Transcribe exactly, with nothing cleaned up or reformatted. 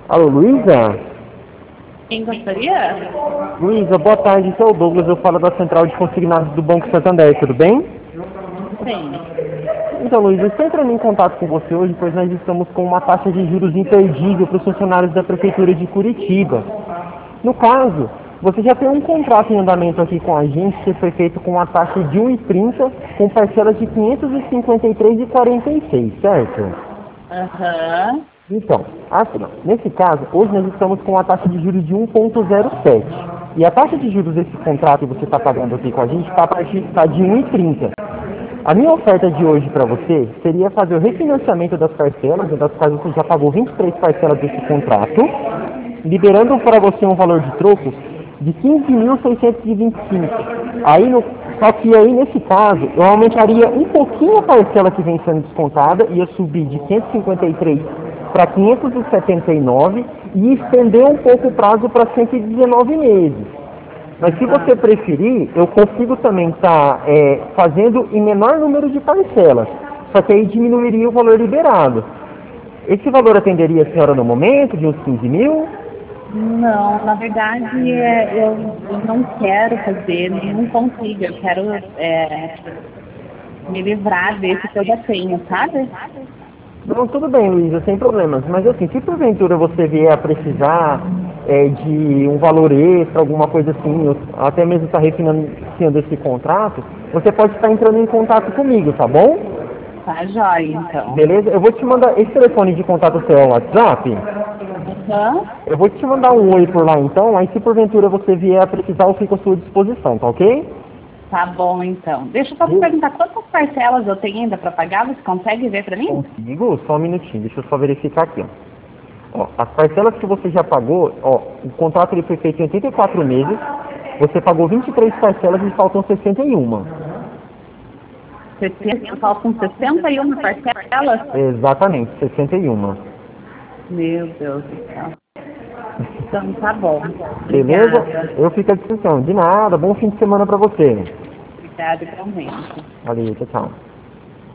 Alô, Luísa? Quem gostaria? Luísa, boa tarde. Esse é o Douglas, eu falo da Central de Consignados do Banco Santander, tudo bem? Sim. Então, Luísa, eu estou entrando em contato com você hoje, pois nós estamos com uma taxa de juros imperdível para os funcionários da Prefeitura de Curitiba. No caso, você já tem um contrato em andamento aqui com a gente, que foi feito com uma taxa de um vírgula trinta, com parcelas de quinhentos e cinquenta e três vírgula quarenta e seis, certo? Aham. Então, assim, ó, nesse caso, hoje nós estamos com uma taxa de juros de um vírgula zero sete. E a taxa de juros desse contrato que você está pagando aqui com a gente está tá de um vírgula trinta. A minha oferta de hoje para você seria fazer o refinanciamento das parcelas, das quais você já pagou vinte e três parcelas desse contrato, liberando para você um valor de troco de quinze mil seiscentos e vinte e cinco. Aí no, só que aí nesse caso eu aumentaria um pouquinho a parcela que vem sendo descontada, ia subir de cento e cinquenta e três para quinhentos e setenta e nove e estender um pouco o prazo para cento e dezenove meses. Mas se Ah, você preferir, eu consigo também estar é, fazendo em menor número de parcelas, só que aí diminuiria o valor liberado. Esse valor atenderia a senhora no momento, de uns quinze mil? não, na verdade, é, eu, eu não quero fazer, não consigo. Eu quero é, me livrar desse que eu já tenho, sabe? Não, tudo bem, Luísa, sem problemas. Mas assim, se porventura você vier a precisar é, de um valor extra, alguma coisa assim, ou até mesmo estar refinanciando esse contrato, você pode estar entrando em contato comigo, tá bom? Tá jóia, então. Beleza? Eu vou te mandar esse telefone de contato seu ao WhatsApp. Aham. Eu vou te mandar um oi por lá então, aí se porventura você vier a precisar, eu fico à sua disposição, tá ok? Tá bom, então. Deixa eu só te perguntar, quantas parcelas eu tenho ainda para pagar? Você consegue ver para mim? Consigo? Só um minutinho, deixa eu só verificar aqui, ó. Ó, as parcelas que você já pagou, ó, o contrato ele foi feito em oitenta e quatro meses, você pagou vinte e três parcelas e faltam sessenta e um. sessenta, faltam sessenta e uma parcelas? Exatamente, sessenta e um. Meu Deus do céu. Então tá bom. Beleza? Obrigada. Eu fico à disposição. De nada, bom fim de semana pra você. Obrigada igualmente. Valeu, tchau, tchau.